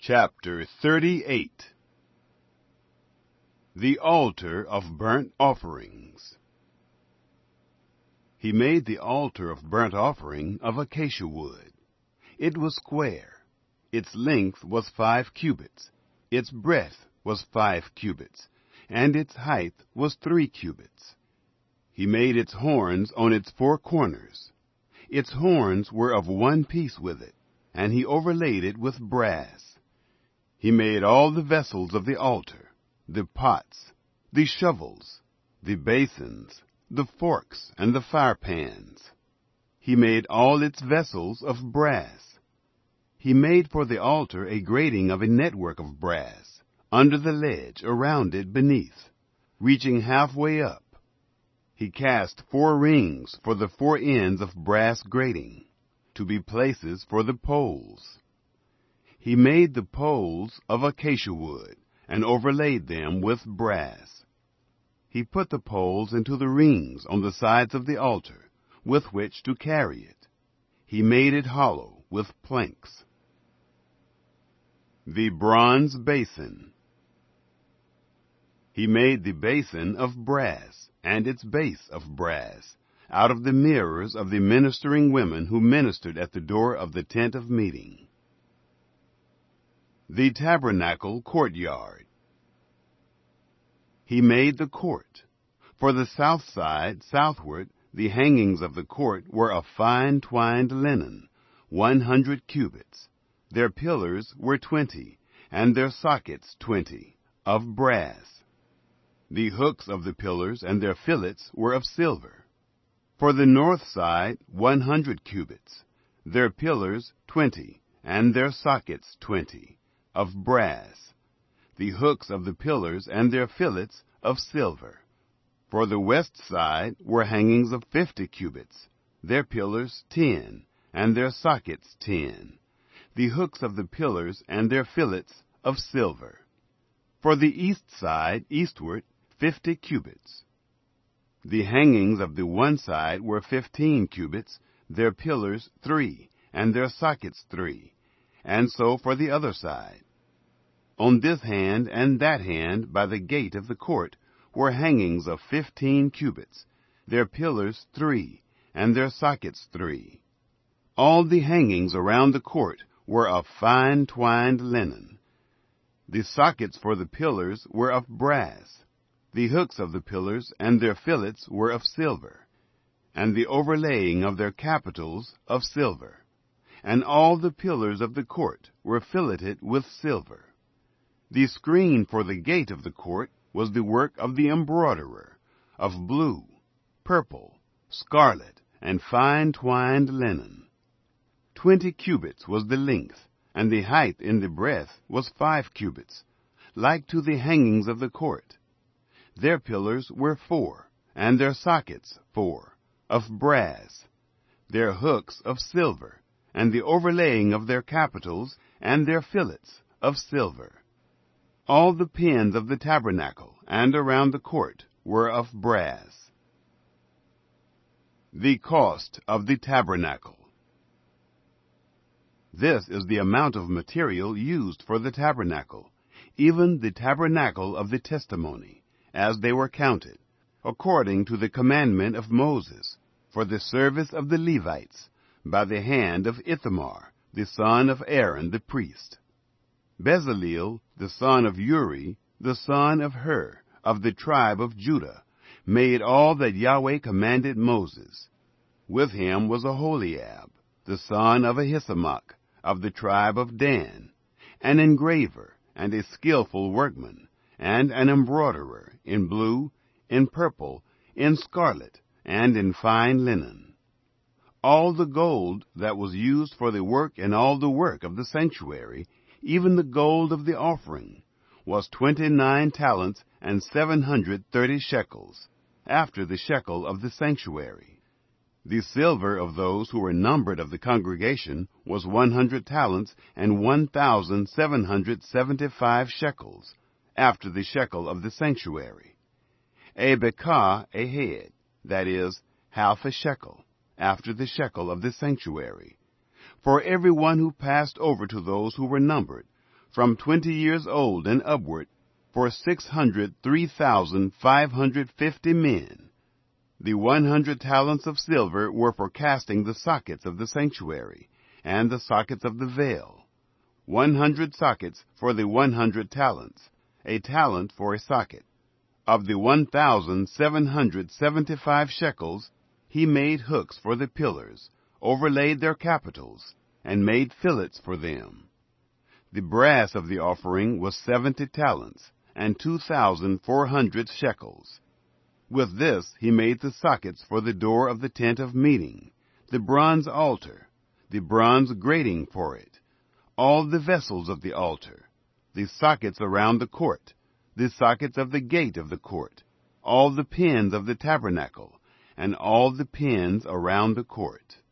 Chapter 38. The Altar of Burnt Offerings. He made the altar of burnt offering of acacia wood. It was square. Its length was 5 cubits. Its breadth was 5 cubits, and its height was 3 cubits. He made its horns on its 4 corners. Its horns were of one piece with it, and he overlaid it with brass. He made all the vessels of the altar, the pots, the shovels, the basins, the forks, and the firepans. He made all its vessels of brass. He made for the altar a grating of a network of brass, under the ledge, around it beneath, reaching halfway up. He cast 4 rings for the 4 ends of brass grating, to be places for the poles. He made the poles of acacia wood, and overlaid them with brass. He put the poles into the rings on the sides of the altar, with which to carry it. He made it hollow with planks. The bronze basin. He made the basin of brass, and its base of brass, out of the mirrors of the ministering women who ministered at the door of the tent of meeting. The tabernacle courtyard. He made the court. For the south side, southward, the hangings of the court were of fine twined linen, 100 cubits. Their pillars were 20, and their sockets 20, of brass. The hooks of the pillars and their fillets were of silver. For the north side, 100 cubits. Their pillars 20, and their sockets 20, of brass. The hooks of the pillars and their fillets of silver. For the west side were hangings of 50 cubits, their pillars 10, and their sockets 10. The hooks of the pillars and their fillets of silver. For the east side, eastward, 50 cubits. The hangings of the one side were 15 cubits, their pillars 3, and their sockets 3, and so for the other side. On this hand and that hand, by the gate of the court, were hangings of 15 cubits, their pillars 3, and their sockets 3. All the hangings around the court were of fine twined linen. The sockets for the pillars were of brass. The hooks of the pillars and their fillets were of silver, and the overlaying of their capitals of silver. And all the pillars of the court were filleted with silver. The screen for the gate of the court was the work of the embroiderer, of blue, purple, scarlet, and fine twined linen. 20 cubits was the length, and the height in the breadth was 5 cubits, like to the hangings of the court. Their pillars were 4, and their sockets 4, of brass, their hooks of silver, and the overlaying of their capitals and their fillets of silver. All the pins of the tabernacle and around the court were of brass. The cost of the tabernacle. This is the amount of material used for the tabernacle, even the tabernacle of the testimony, as they were counted, according to the commandment of Moses, for the service of the Levites, by the hand of Ithamar, the son of Aaron the priest. Bezaleel, the son of Uri, the son of Hur, of the tribe of Judah, made all that Yahweh commanded Moses. With him was Aholiab, the son of Ahisamach, of the tribe of Dan, an engraver and a skillful workman, and an embroiderer in blue, in purple, in scarlet, and in fine linen. All the gold that was used for the work and all the work of the sanctuary, even the gold of the offering, was 29 talents and 730 shekels, after the shekel of the sanctuary. The silver of those who were numbered of the congregation was 100 talents and 1,775 shekels, after the shekel of the sanctuary. A bekah a head, that is, half a shekel, after the shekel of the sanctuary. For every one who passed over to those who were numbered, from 20 years old and upward, for 603,550 men. The 100 talents of silver were for casting the sockets of the sanctuary, and the sockets of the veil. 100 sockets for the 100 talents, a talent for a socket. Of the 1,775 shekels, he made hooks for the pillars, overlaid their capitals, and made fillets for them. The brass of the offering was 70 talents, and 2,400 shekels. With this he made the sockets for the door of the tent of meeting, the bronze altar, the bronze grating for it, all the vessels of the altar, the sockets around the court, the sockets of the gate of the court, all the pins of the tabernacle, and all the pins around the court.